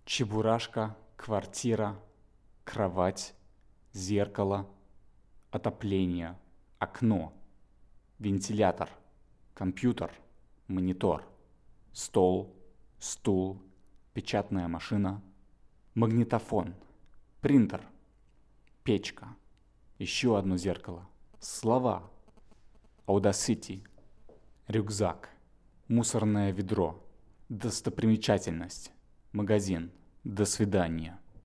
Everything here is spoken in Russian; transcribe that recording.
Чебурашка, квартира, кровать, зеркало, отопление, окно, вентилятор, компьютер, монитор, стол, стул, печатная машина, магнитофон, принтер, печка, еще одно зеркало, слова, Audacity, рюкзак, мусорное ведро, достопримечательность, магазин, до свидания.